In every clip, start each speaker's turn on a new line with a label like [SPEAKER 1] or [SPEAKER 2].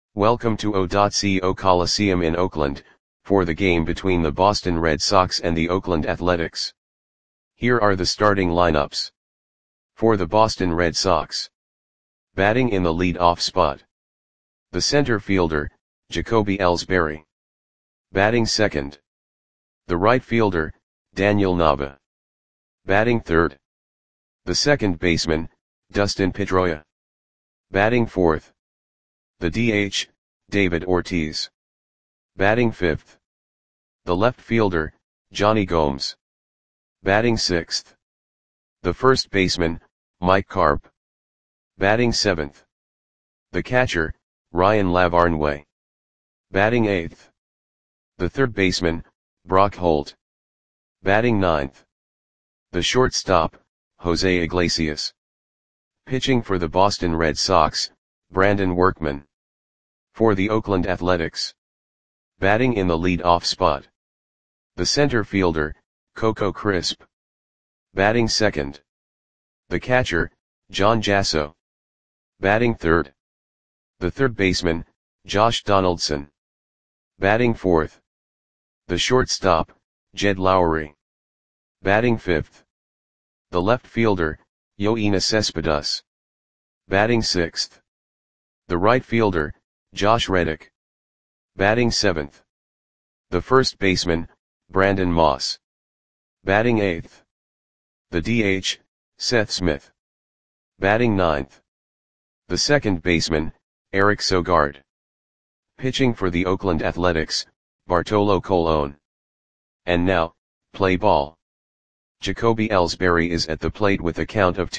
[SPEAKER 1] Welcome to O.CO Coliseum in Oakland, for the game between the Boston Red Sox and the Oakland Athletics. Here are the starting lineups. For the Boston Red Sox. Batting in the lead-off spot. The center fielder, Jacoby Ellsbury. Batting second. The right fielder, Daniel Nava. Batting third. The second baseman, Dustin Pedroia. Batting fourth. The DH, David Ortiz. Batting fifth. The left fielder, Jonny Gomes. Batting sixth. The first baseman, Mike Carp. Batting seventh. The catcher, Ryan Lavarnway. Batting eighth. The third baseman, Brock Holt. Batting ninth. The shortstop, Jose Iglesias. Pitching for the Boston Red Sox, Brandon Workman. For the Oakland Athletics. Batting in the lead-off spot. The center fielder, Coco Crisp. Batting second. The catcher, John Jasso. Batting third. The third baseman, Josh Donaldson. Batting fourth. The shortstop, Jed Lowrie. Batting fifth. The left fielder, Yoenis Cespedes. Batting sixth. The right fielder, Josh Reddick. Batting seventh. The first baseman, Brandon Moss. Batting eighth. The DH, Seth Smith. Batting ninth. The second baseman, Eric Sogard. Pitching for the Oakland Athletics, Bartolo Colon. And now, play ball. Jacoby Ellsbury is at the plate with a count of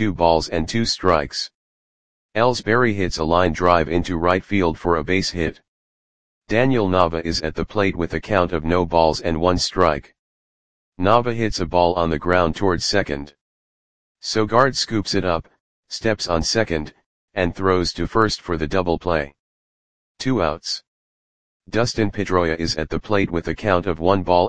[SPEAKER 1] 2-2. Ellsbury hits a line drive into right field for a base hit. Daniel Nava is at the plate with a count of 0-1. Nava hits a ball on the ground towards second. Sogard scoops it up, steps on second, and throws to first for the double play. 2 outs. Dustin Pedroia is at the plate with a count of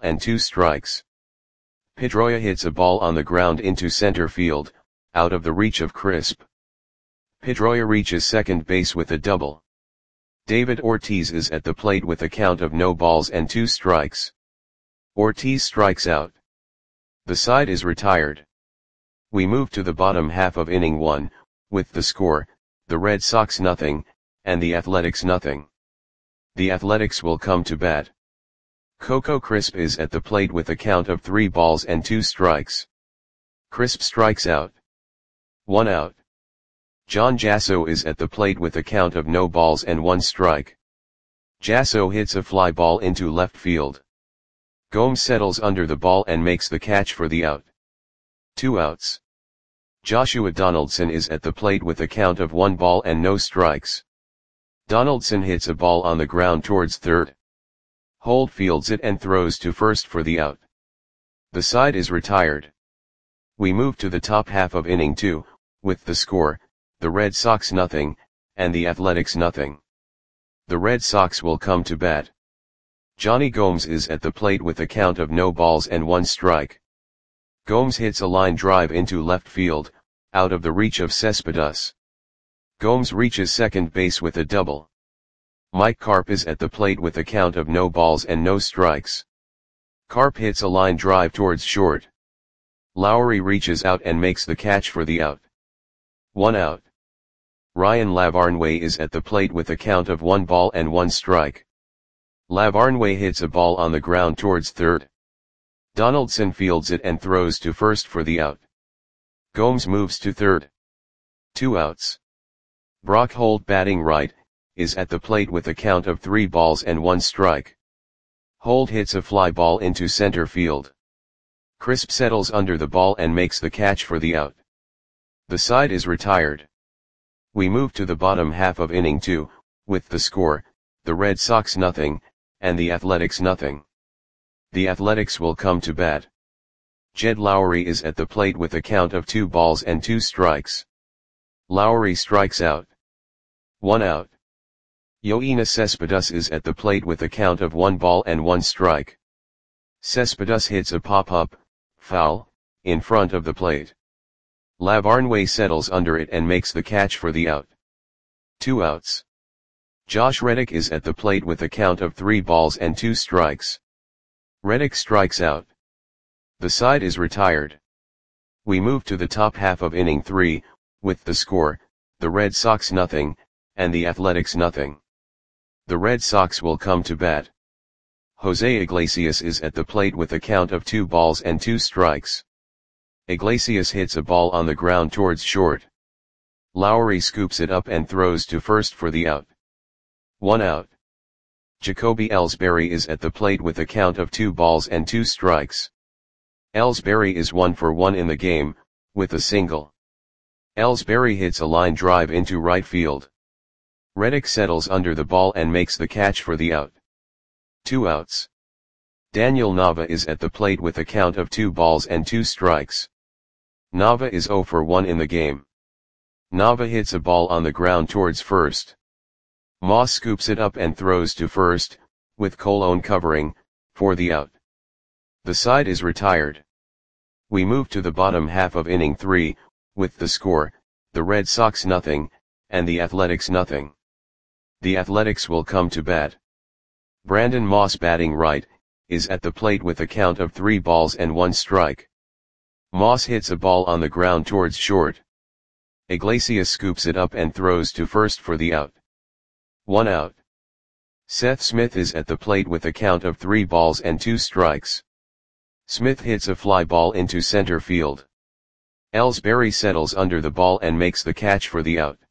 [SPEAKER 1] 1-2. Pedroia hits a ball on the ground into center field, out of the reach of Crisp. Pedroia reaches second base with a double. David Ortiz is at the plate with a count of 0-2. Ortiz strikes out. The side is retired. We move to the bottom half of inning 1, with the score, the Red Sox 0, and the Athletics 0. The Athletics will come to bat. Coco Crisp is at the plate with a count of 3-2. Crisp strikes out. 1 out. John Jasso is at the plate with a count of 0-1. Jasso hits a fly ball into left field. Gomes settles under the ball and makes the catch for the out. 2 outs. Joshua Donaldson is at the plate with a count of 1-0. Donaldson hits a ball on the ground towards third. Holt fields it and throws to first for the out. The side is retired. We move to the top half of inning 2, with the score, the Red Sox 0, and the Athletics 0. The Red Sox will come to bat. Jonny Gomes is at the plate with a count of 0-1. Gomes hits a line drive into left field, out of the reach of Cespedes. Gomes reaches second base with a double. Mike Carp is at the plate with a count of 0-0. Carp hits a line drive towards short. Lowrie reaches out and makes the catch for the out. 1 out. Ryan Lavarnway is at the plate with a count of 1-1. Lavarnway hits a ball on the ground towards third. Donaldson fields it and throws to first for the out. Gomes moves to third. 2 outs. Brock Holt, batting right, is at the plate with a count of 3-1. Holt hits a fly ball into center field. Crisp settles under the ball and makes the catch for the out. The side is retired. We move to the bottom half of inning 2, with the score, the Red Sox 0, and the Athletics 0. The Athletics will come to bat. Jed Lowrie is at the plate with a count of 2-2. Lowrie strikes out. 1 out. Yoenis Cespedes is at the plate with a count of 1-1. Cespedes hits a pop-up, foul, in front of the plate. Lavarnway settles under it and makes the catch for the out. 2 outs. Josh Reddick is at the plate with a count of 3 balls and 2 strikes. Reddick strikes out. The side is retired. We move to the top half of inning 3, with the score, the Red Sox nothing, and the Athletics nothing. The Red Sox will come to bat. Jose Iglesias is at the plate with a count of 2 balls and 2 strikes. Iglesias hits a ball on the ground towards short. Lowry scoops it up and throws to first for the out. 1 out. Jacoby Ellsbury is at the plate with a count of 2 balls and 2 strikes. Ellsbury is 1 for 1 in the game, with a single. Ellsbury hits a line drive into right field. Reddick settles under the ball and makes the catch for the out. 2 outs. Daniel Nava is at the plate with a count of 2 balls and 2 strikes. Nava is 0 for 1 in the game. Nava hits a ball on the ground towards first. Moss scoops it up and throws to first, with Colon covering, for the out. The side is retired. We move to the bottom half of inning 3, with the score, the Red Sox nothing, and the Athletics nothing. The Athletics will come to bat. Brandon Moss batting right, is at the plate with a count of 3 balls and 1 strike. Moss hits a ball on the ground towards short. Iglesias scoops it up and throws to first for the out. 1 out. Seth Smith is at the plate with a count of 3 balls and 2 strikes. Smith hits a fly ball into center field. Ellsbury settles under the ball and makes the catch for the out.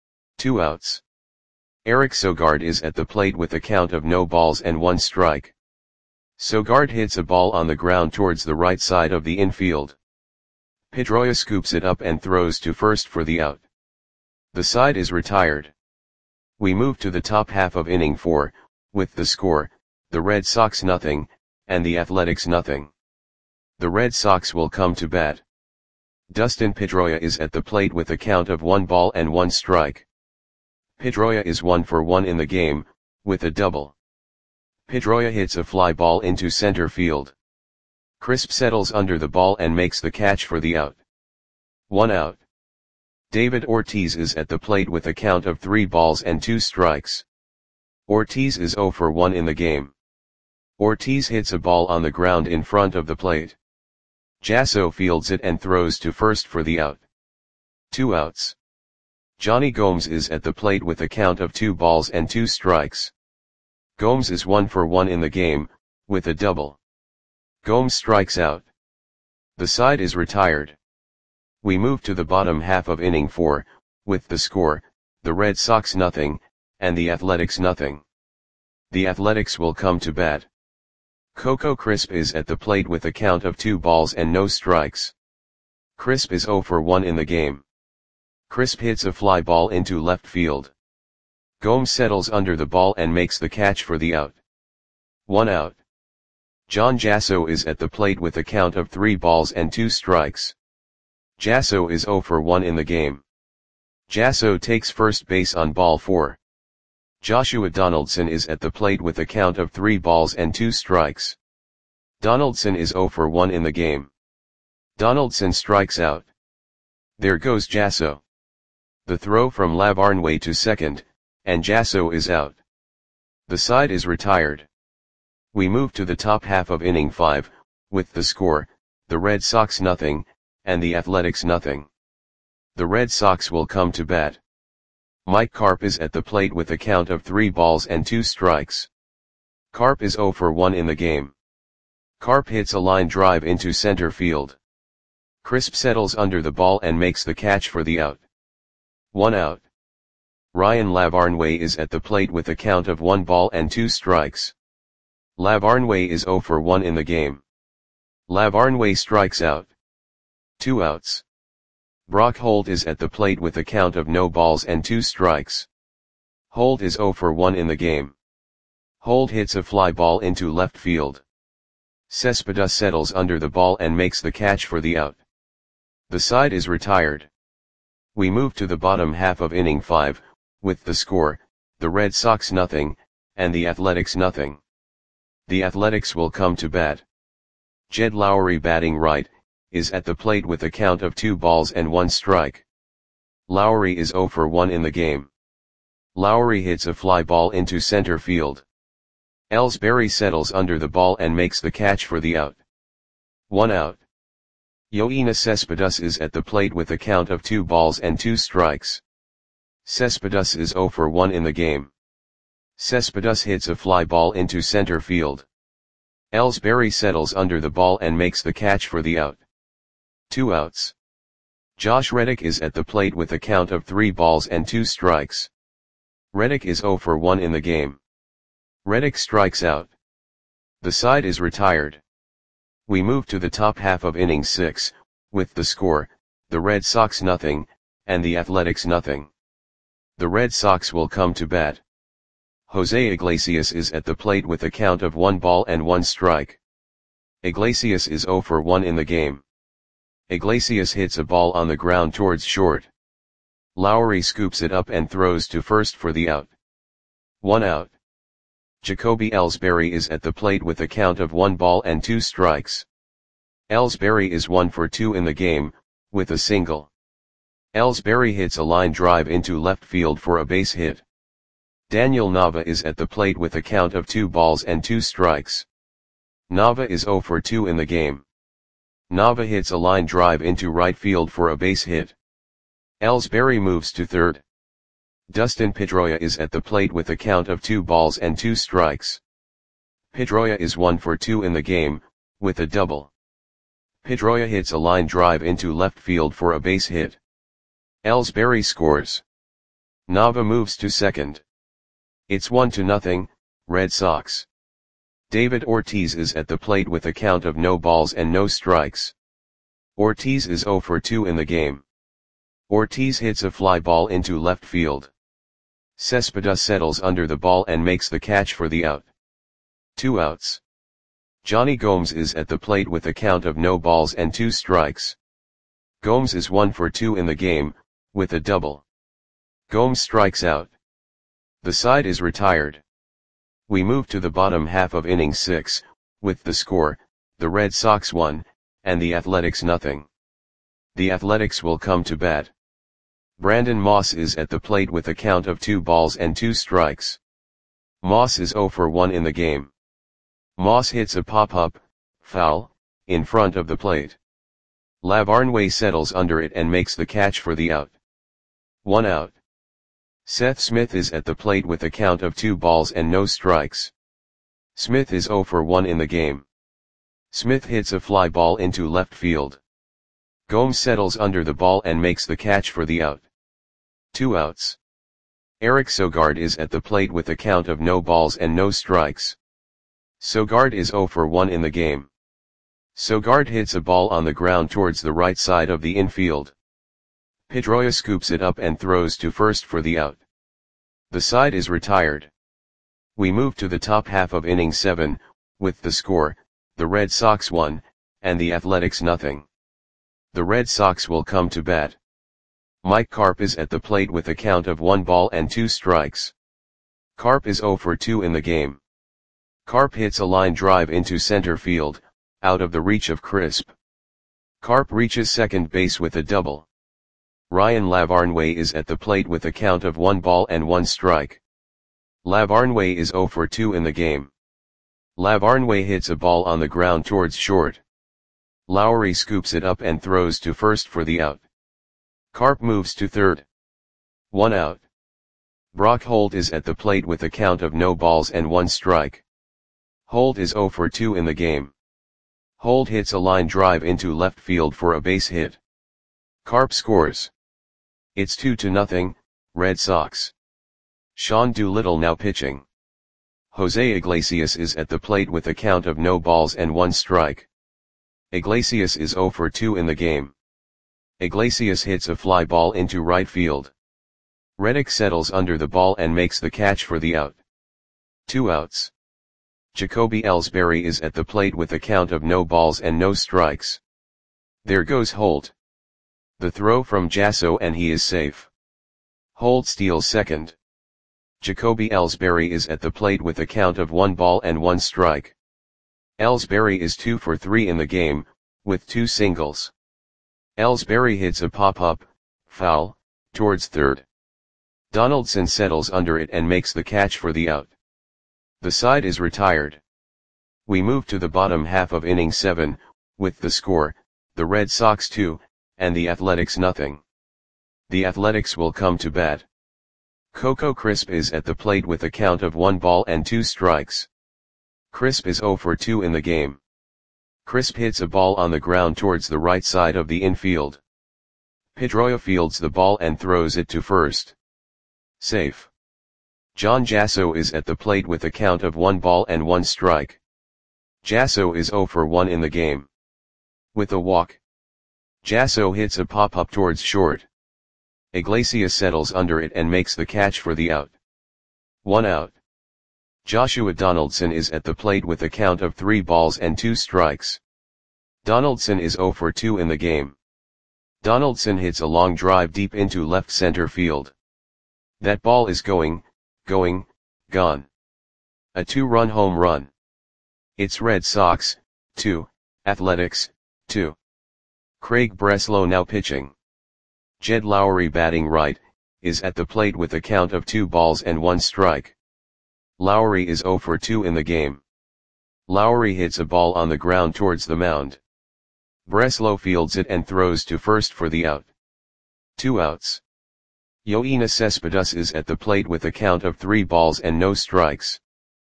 [SPEAKER 1] 2 outs. Eric Sogard is at the plate with a count of no balls and 1 strike. Sogard hits a ball on the ground towards the right side of the infield. Pedroia scoops it up and throws to first for the out. The side is retired. We move to the top half of inning 4, with the score, the Red Sox nothing, and the Athletics nothing. The Red Sox will come to bat. Dustin Pedroia is at the plate with a count of 1 ball and 1 strike. Pedroia is 1 for 1 in the game, with a double. Pedroia hits a fly ball into center field. Crisp settles under the ball and makes the catch for the out. 1 out. David Ortiz is at the plate with a count of 3 balls and 2 strikes. Ortiz is 0 for 1 in the game. Ortiz hits a ball on the ground in front of the plate. Jasso fields it and throws to first for the out. 2 outs. Johnny Gomes is at the plate with a count of 2 balls and 2 strikes. Gomes is 1 for 1 in the game, with a double. Gomes strikes out. The side is retired. We move to the bottom half of inning 4, with the score, the Red Sox nothing, and the Athletics nothing. The Athletics will come to bat. Coco Crisp is at the plate with a count of 2 balls and no strikes. Crisp is 0 for 1 in the game. Crisp hits a fly ball into left field. Gomes settles under the ball and makes the catch for the out. 1 out. John Jasso is at the plate with a count of 3 balls and 2 strikes. Jasso is 0 for 1 in the game. Jasso takes first base on ball 4. Joshua Donaldson is at the plate with a count of 3 balls and 2 strikes. Donaldson is 0 for 1 in the game. Donaldson strikes out. There goes Jasso. The throw from Lavarnway to second, and Jasso is out. The side is retired. We move to the top half of inning 5, with the score, the Red Sox nothing, and the Athletics nothing. The Red Sox will come to bat. Mike Carp is at the plate with a count of 3 balls and 2 strikes. Carp is 0 for 1 in the game. Carp hits a line drive into center field. Crisp settles under the ball and makes the catch for the out. 1 out. Ryan Lavarnway is at the plate with a count of 1 ball and 2 strikes. Lavarnway is 0 for 1 in the game. Lavarnway strikes out. 2 outs. Brock Holt is at the plate with a count of no balls and 2 strikes. Holt is 0 for 1 in the game. Holt hits a fly ball into left field. Cespedes settles under the ball and makes the catch for the out. The side is retired. We move to the bottom half of inning 5, with the score, the Red Sox nothing, and the Athletics nothing. The Athletics will come to bat. Jed Lowry batting right, is at the plate with a count of 2 balls and 1 strike. Lowry is 0 for 1 in the game. Lowry hits a fly ball into center field. Ellsbury settles under the ball and makes the catch for the out. 1 out. Yoenis Cespedes is at the plate with a count of 2 balls and 2 strikes. Cespedes is 0 for 1 in the game. Cespedes hits a fly ball into center field. Ellsbury settles under the ball and makes the catch for the out. 2 outs. Josh Reddick is at the plate with a count of 3 balls and 2 strikes. Reddick is 0 for 1 in the game. Reddick strikes out. The side is retired. We move to the top half of inning 6, with the score, the Red Sox 0, and the Athletics 0. The Red Sox will come to bat. Jose Iglesias is at the plate with a count of 1 ball and 1 strike. Iglesias is 0 for 1 in the game. Iglesias hits a ball on the ground towards short. Lowry scoops it up and throws to first for the out. 1 out. Jacoby Ellsbury is at the plate with a count of 1 ball and 2 strikes. Ellsbury is 1 for 2 in the game, with a single. Ellsbury hits a line drive into left field for a base hit. Daniel Nava is at the plate with a count of 2 balls and 2 strikes. Nava is 0 for 2 in the game. Nava hits a line drive into right field for a base hit. Ellsbury moves to third. Dustin Pedroia is at the plate with a count of 2 balls and 2 strikes. Pedroia is 1 for 2 in the game, with a double. Pedroia hits a line drive into left field for a base hit. Ellsbury scores. Nava moves to second. It's 1-0, Red Sox. David Ortiz is at the plate with a count of no balls and no strikes. Ortiz is 0 for 2 in the game. Ortiz hits a fly ball into left field. Cespedes settles under the ball and makes the catch for the out. 2 outs. Johnny Gomes is at the plate with a count of no balls and 2 strikes. Gomes is 1 for 2 in the game, with a double. Gomes strikes out. The side is retired. We move to the bottom half of inning 6, with the score, the Red Sox 1, and the Athletics 0. The Athletics will come to bat. Brandon Moss is at the plate with a count of 2 balls and 2 strikes. Moss is 0 for 1 in the game. Moss hits a pop-up, foul, in front of the plate. Lavarnway settles under it and makes the catch for the out. 1 out. Seth Smith is at the plate with a count of 2 balls and no strikes. Smith is 0 for 1 in the game. Smith hits a fly ball into left field. Gomes settles under the ball and makes the catch for the out. 2 outs. Eric Sogard is at the plate with a count of no balls and no strikes. Sogard is 0 for 1 in the game. Sogard hits a ball on the ground towards the right side of the infield. Pedroia scoops it up and throws to first for the out. The side is retired. We move to the top half of inning 7, with the score, the Red Sox 1, and the Athletics 0. The Red Sox will come to bat. Mike Carp is at the plate with a count of 1 ball and 2 strikes. Carp is 0 for 2 in the game. Carp hits a line drive into center field, out of the reach of Crisp. Carp reaches second base with a double. Ryan Lavarnway is at the plate with a count of 1 ball and 1 strike. Lavarnway is 0 for 2 in the game. Lavarnway hits a ball on the ground towards short. Lowry scoops it up and throws to first for the out. Carp moves to third. 1 out. Brock Holt is at the plate with a count of no balls and 1 strike. Holt is 0 for 2 in the game. Holt hits a line drive into left field for a base hit. Carp scores. It's 2-0, Red Sox. Sean Doolittle now pitching. Jose Iglesias is at the plate with a count of no balls and 1 strike. Iglesias is 0 for 2 in the game. Iglesias hits a fly ball into right field. Reddick settles under the ball and makes the catch for the out. 2 outs. Jacoby Ellsbury is at the plate with a count of no balls and no strikes. There goes Holt. The throw from Jasso and he is safe. Holt steals second. Jacoby Ellsbury is at the plate with a count of 1 ball and 1 strike. Ellsbury is 2 for 3 in the game, with 2 singles. Ellsbury hits a pop-up, foul, towards third. Donaldson settles under it and makes the catch for the out. The side is retired. We move to the bottom half of inning 7, with the score, the Red Sox 2, and the Athletics nothing. The Athletics will come to bat. Coco Crisp is at the plate with a count of 1 ball and 2 strikes. Crisp is 0 for 2 in the game. Crisp hits a ball on the ground towards the right side of the infield. Pedroia fields the ball and throws it to first. Safe. John Jasso is at the plate with a count of 1 ball and 1 strike. Jasso is 0 for 1 in the game. With a walk, Jasso hits a pop-up towards short. Iglesias settles under it and makes the catch for the out. 1 out. Joshua Donaldson is at the plate with a count of 3 balls and 2 strikes. Donaldson is 0 for 2 in the game. Donaldson hits a long drive deep into left center field. That ball is gone. A 2-run home run. It's Red Sox, 2, Athletics, 2. Craig Breslow now pitching. Jed Lowry batting right, is at the plate with a count of 2 balls and 1 strike. Lowry is 0 for 2 in the game. Lowry hits a ball on the ground towards the mound. Breslow fields it and throws to first for the out. 2 outs. Yoenis Cespedes is at the plate with a count of 3 balls and no strikes.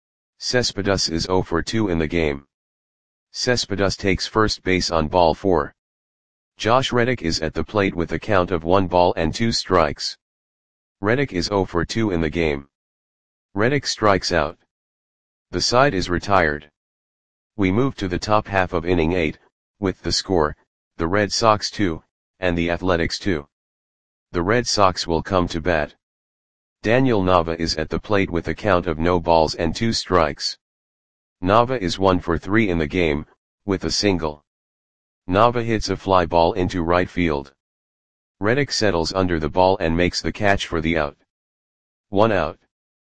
[SPEAKER 1] Cespedes is 0 for 2 in the game. Cespedes takes first base on ball 4. Josh Reddick is at the plate with a count of 1 ball and 2 strikes. Reddick is 0 for 2 in the game. Reddick strikes out. The side is retired. We move to the top half of inning 8, with the score, the Red Sox 2, and the Athletics 2. The Red Sox will come to bat. Daniel Nava is at the plate with a count of no balls and 2 strikes. Nava is 1 for 3 in the game, with a single. Nava hits a fly ball into right field. Reddick settles under the ball and makes the catch for the out. 1 out.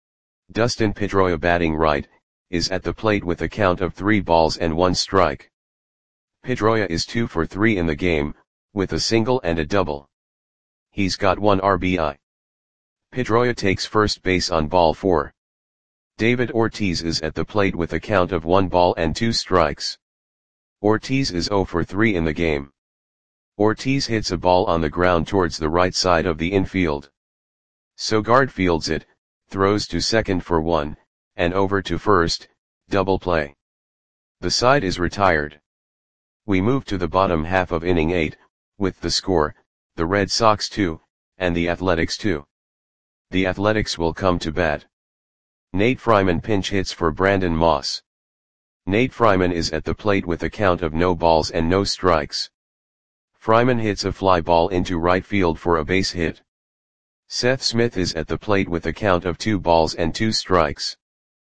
[SPEAKER 1] Dustin Pedroia batting right, is at the plate with a count of 3 balls and 1 strike. Pedroia is 2 for 3 in the game, with a single and a double. He's got 1 RBI. Pedroia takes first base on ball 4. David Ortiz is at the plate with a count of 1 ball and 2 strikes. Ortiz is 0 for 3 in the game. Ortiz hits a ball on the ground towards the right side of the infield. Sogard fields it, throws to second for 1, and over to first, double play. The side is retired. We move to the bottom half of inning 8, with the score, the Red Sox 2, and the Athletics 2. The Athletics will come to bat. Nate Fryman pinch hits for Brandon Moss. Nate Fryman is at the plate with a count of no balls and no strikes. Fryman hits a fly ball into right field for a base hit. Seth Smith is at the plate with a count of 2 balls and 2 strikes.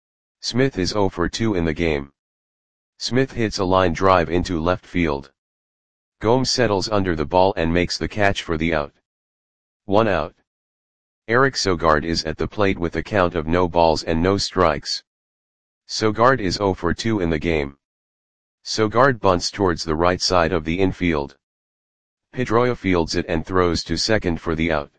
[SPEAKER 1] Smith is 0 for 2 in the game. Smith hits a line drive into left field. Gomes settles under the ball and makes the catch for the out. 1 out. Eric Sogard is at the plate with a count of no balls and no strikes. Sogard is 0 for 2 in the game. Sogard bunts towards the right side of the infield. Pedroia fields it and throws to second for the out.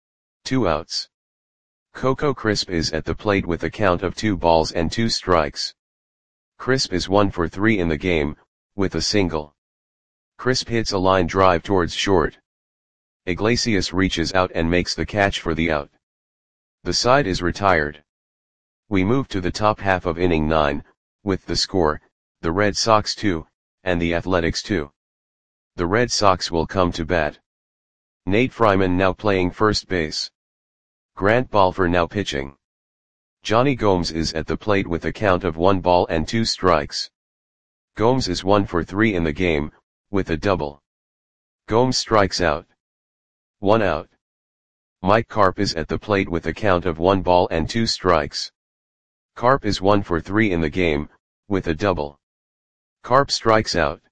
[SPEAKER 1] 2 outs. Coco Crisp is at the plate with a count of 2 balls and 2 strikes. Crisp is 1 for 3 in the game, with a single. Crisp hits a line drive towards short. Iglesias reaches out and makes the catch for the out. The side is retired. We move to the top half of inning 9, with the score, the Red Sox 2, and the Athletics 2. The Red Sox will come to bat. Nate Fryman now playing first base. Grant Balfour now pitching. Johnny Gomes is at the plate with a count of 1 ball and 2 strikes. Gomes is 1 for 3 in the game, with a double. Gomes strikes out. 1 out. Mike Carp is at the plate with a count of 1 ball and 2 strikes. Carp is 1 for 3 in the game, with a double. Carp strikes out.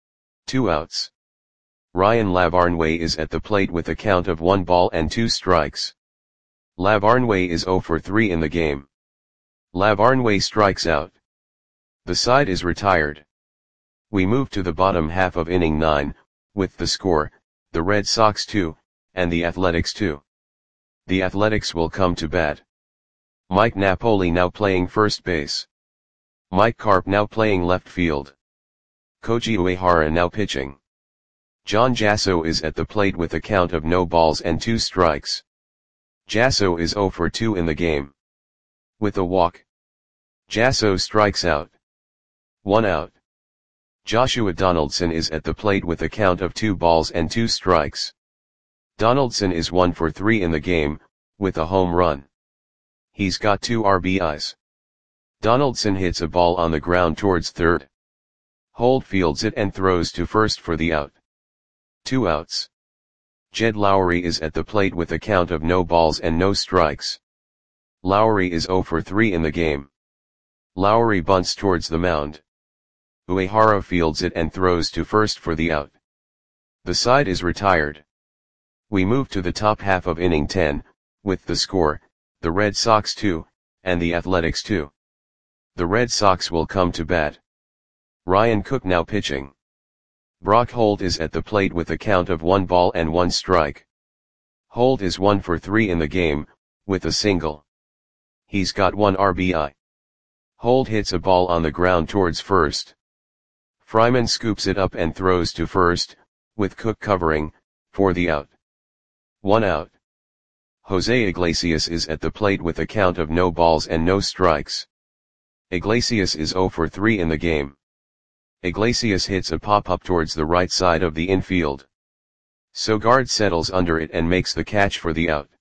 [SPEAKER 1] 2 outs. Ryan Lavarnway is at the plate with a count of 1 ball and 2 strikes. Lavarnway is 0 for 3 in the game. Lavarnway strikes out. The side is retired. We move to the bottom half of inning 9, with the score, the Red Sox 2, and the Athletics 2. The Athletics will come to bat. Mike Napoli now playing first base. Mike Carp now playing left field. Koji Uehara now pitching. John Jasso is at the plate with a count of no balls and 2 strikes. Jasso is 0 for 2 in the game. With a walk, Jasso strikes out. 1 out. Joshua Donaldson is at the plate with a count of 2 balls and 2 strikes. Donaldson is 1 for 3 in the game, with a home run. He's got 2 RBIs. Donaldson hits a ball on the ground towards third. Holt fields it and throws to first for the out. 2 outs. Jed Lowry is at the plate with a count of no balls and no strikes. Lowry is 0 for 3 in the game. Lowry bunts towards the mound. Uehara fields it and throws to first for the out. The side is retired. We move to the top half of inning 10, with the score, the Red Sox 2, and the Athletics 2. The Red Sox will come to bat. Ryan Cook now pitching. Brock Holt is at the plate with a count of 1 ball and 1 strike. Holt is 1 for 3 in the game, with a single. He's got 1 RBI. Holt hits a ball on the ground towards first. Fryman scoops it up and throws to first, with Cook covering, for the out. 1 out. Jose Iglesias is at the plate with a count of no balls and no strikes. Iglesias is 0 for 3 in the game. Iglesias hits a pop-up towards the right side of the infield. Sogard settles under it and makes the catch for the out.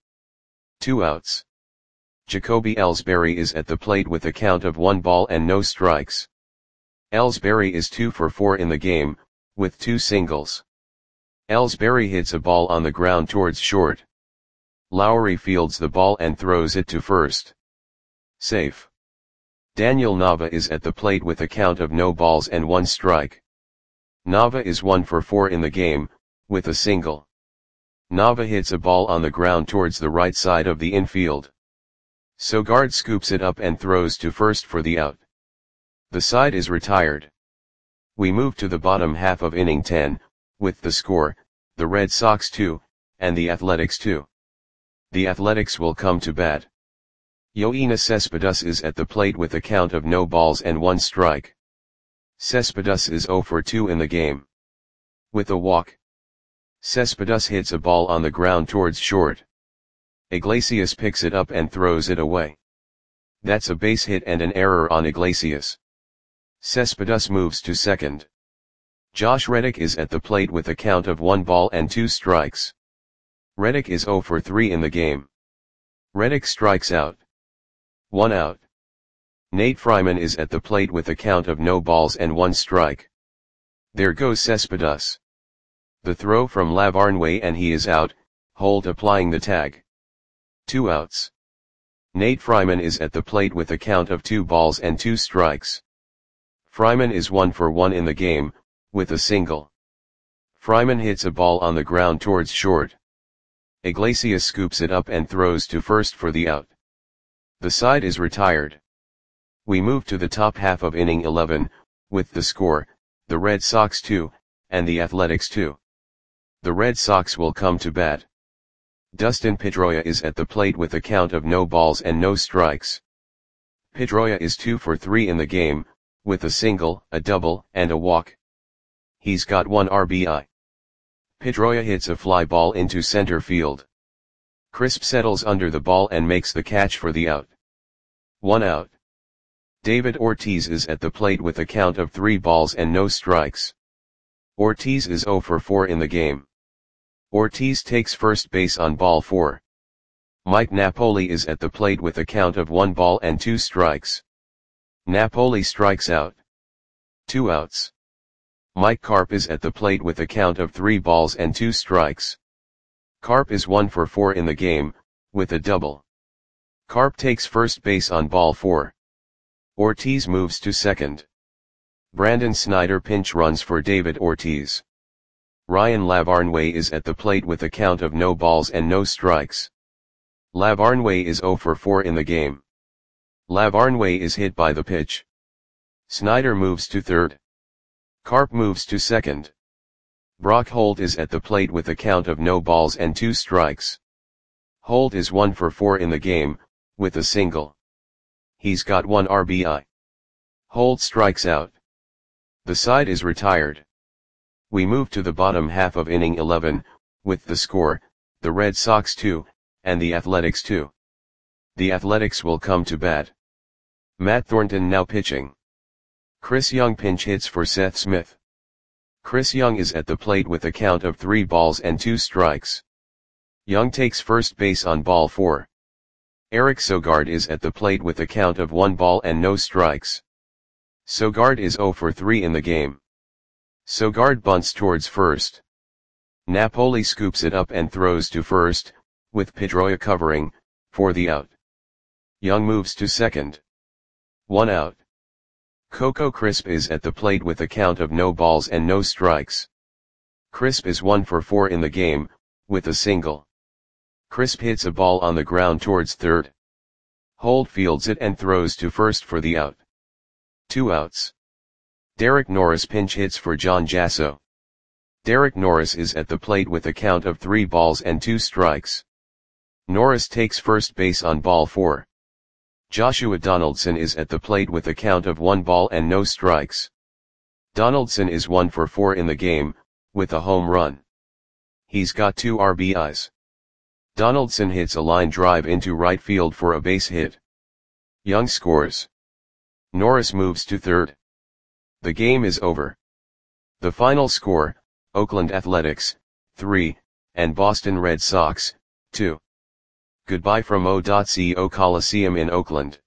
[SPEAKER 1] 2 outs. Jacoby Ellsbury is at the plate with a count of 1 ball and no strikes. Ellsbury is 2 for 4 in the game, with 2 singles. Ellsbury hits a ball on the ground towards short. Lowry fields the ball and throws it to first. Safe. Daniel Nava is at the plate with a count of no balls and 1 strike. Nava is 1 for 4 in the game, with a single. Nava hits a ball on the ground towards the right side of the infield. Sogard scoops it up and throws to first for the out. The side is retired. We move to the bottom half of inning 10, with the score, the Red Sox 2, and the Athletics 2. The Athletics will come to bat. Yoenis Cespedes is at the plate with a count of no balls and 1 strike. Cespedes is 0 for 2 in the game. With a walk, Cespedes hits a ball on the ground towards short. Iglesias picks it up and throws it away. That's a base hit and an error on Iglesias. Cespedes moves to second. Josh Reddick is at the plate with a count of 1 ball and 2 strikes. Reddick is 0 for 3 in the game. Reddick strikes out. 1 out. Nate Fryman is at the plate with a count of no balls and 1 strike. There goes Cespedes. The throw from Lavarnway and he is out, Holt applying the tag. 2 outs. Nate Fryman is at the plate with a count of 2 balls and 2 strikes. Fryman is 1 for 1 in the game, with a single. Fryman hits a ball on the ground towards short. Iglesias scoops it up and throws to first for the out. The side is retired. We move to the top half of inning 11, with the score, the Red Sox 2, and the Athletics 2. The Red Sox will come to bat. Dustin Pedroia is at the plate with a count of no balls and no strikes. Pedroia is 2 for 3 in the game, with a single, a double, and a walk. He's got 1 RBI. Pedroia hits a fly ball into center field. Crisp settles under the ball and makes the catch for the out. 1 out. David Ortiz is at the plate with a count of 3 balls and no strikes. Ortiz is 0 for 4 in the game. Ortiz takes first base on ball 4. Mike Napoli is at the plate with a count of 1 ball and 2 strikes. Napoli strikes out. 2 outs. Mike Carp is at the plate with a count of 3 balls and 2 strikes. Carp is 1 for 4 in the game, with a double. Carp takes first base on ball 4. Ortiz moves to second. Brandon Snyder pinch runs for David Ortiz. Ryan Lavarnway is at the plate with a count of no balls and no strikes. Lavarnway is 0 for 4 in the game. Lavarnway is hit by the pitch. Snyder moves to third. Carp moves to second. Brock Holt is at the plate with a count of no balls and 2 strikes. Holt is 1 for 4 in the game, with a single. He's got 1 RBI. Holt strikes out. The side is retired. We move to the bottom half of inning 11, with the score, the Red Sox 2, and the Athletics 2. The Athletics will come to bat. Matt Thornton now pitching. Chris Young pinch hits for Seth Smith. Chris Young is at the plate with a count of 3 balls and 2 strikes. Young takes first base on ball 4. Eric Sogard is at the plate with a count of 1 ball and no strikes. Sogard is 0 for 3 in the game. Sogard bunts towards first. Napoli scoops it up and throws to first, with Pedroia covering, for the out. Young moves to second. 1 out. Coco Crisp is at the plate with a count of no balls and no strikes. Crisp is 1 for 4 in the game, with a single. Crisp hits a ball on the ground towards third. Holt fields it and throws to first for the out. 2 outs. Derek Norris pinch hits for John Jasso. Derek Norris is at the plate with a count of 3 balls and 2 strikes. Norris takes first base on ball 4. Joshua Donaldson is at the plate with a count of 1 ball and no strikes. Donaldson is 1 for 4 in the game, with a home run. He's got 2 RBIs. Donaldson hits a line drive into right field for a base hit. Young scores. Norris moves to third. The game is over. The final score, Oakland Athletics, 3, and Boston Red Sox, 2. Goodbye from O.CO Coliseum in Oakland.